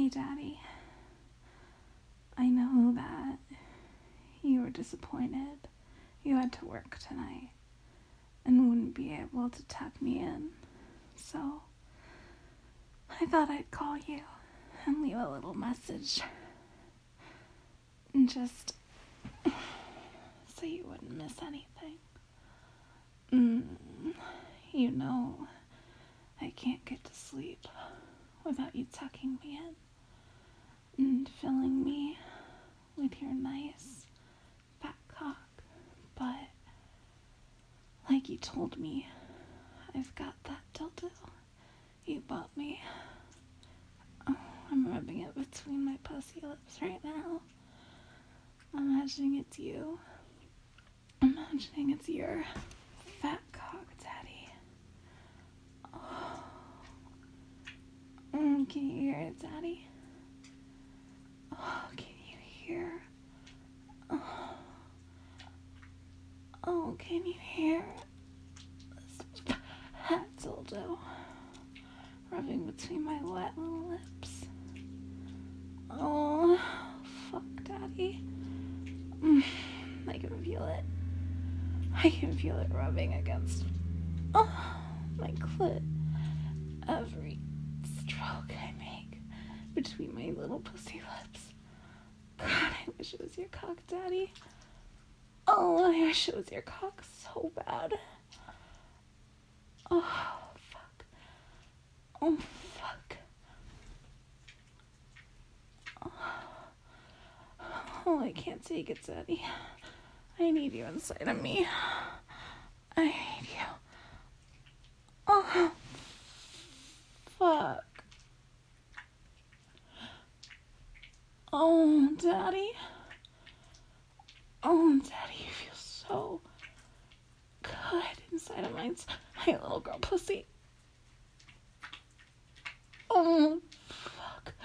Hey, Daddy. I know that you were disappointed you had to work tonight and wouldn't be able to tuck me in, so I thought I'd call you and leave a little message, and just so you wouldn't miss anything. You know I can't get to sleep without you tucking me in and filling me with your nice fat cock, but like you told me, I've got that dildo you bought me. Oh, I'm rubbing it between my pussy lips right now. Imagining it's you. Imagining it's your fat cock, Daddy. Oh. Can you hear it, Daddy? Oh, can you hear? Oh, can you hear this fat dildo rubbing between my wet little lips? Oh, fuck, Daddy. I can feel it. I can feel it rubbing against my clit. Every stroke I make between my little pussy lips. God, I wish it was your cock, Daddy. Oh, I wish it was your cock so bad. Oh, fuck. Oh, fuck. Oh, I can't take it, Daddy. I need you inside of me. I need you. Oh, fuck. Oh, Daddy. Oh, Daddy, you feel so good inside of my little girl pussy. Oh, fuck.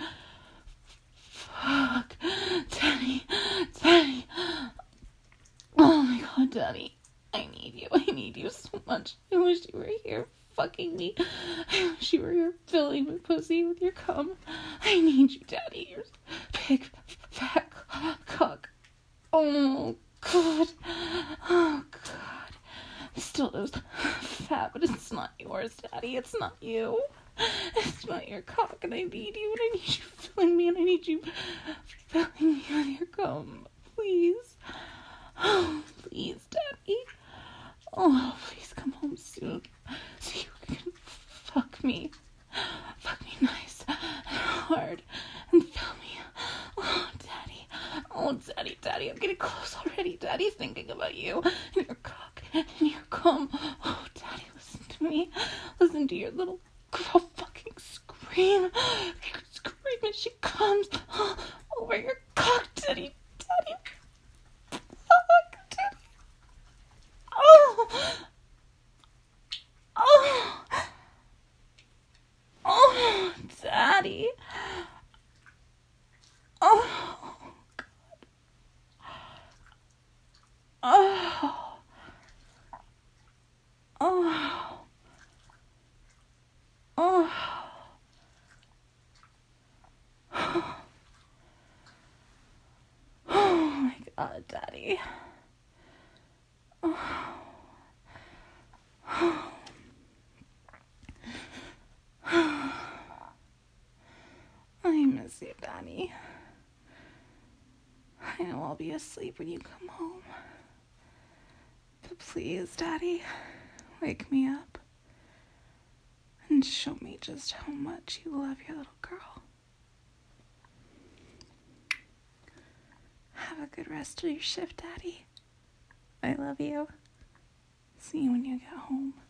Fuck. Daddy. Daddy. Oh my God, Daddy. I need you so much. I wish you were here fucking me. I wish you were here filling my pussy with your cum. I need you, Daddy. You're big, fat cock. Oh, God. Oh, God. Still is fat, but it's not yours, Daddy. It's not you. It's not your cock, and I need you, and I need you filling me, and I need you filling me with your cum. Please. Oh, please, Daddy. Oh, please come home soon so you can fuck me. Fuck me nice and hard and fill me. Oh, Daddy. Oh, Daddy, Daddy. I'm getting close already. Daddy's thinking about you and your cock and your cum. Oh, Daddy, listen to me. Listen to your little girl fucking scream. Scream as she comes over your cock, Daddy. Daddy. Fuck, Daddy. Oh. Oh. Oh, Daddy. Oh, God. Oh. Oh. Oh. Oh, my God, Daddy. Oh. I miss you, Daddy. I know I'll be asleep when you come home. But please, Daddy, wake me up and show me just how much you love your little girl. Have a good rest of your shift, Daddy. I love you. See you when you get home.